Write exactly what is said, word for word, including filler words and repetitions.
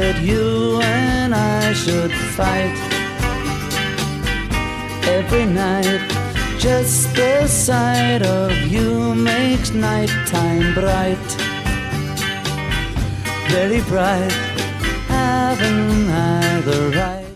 that you and I should fight every night. Just the sight of you makes nighttime bright, very bright. Haven't I the right?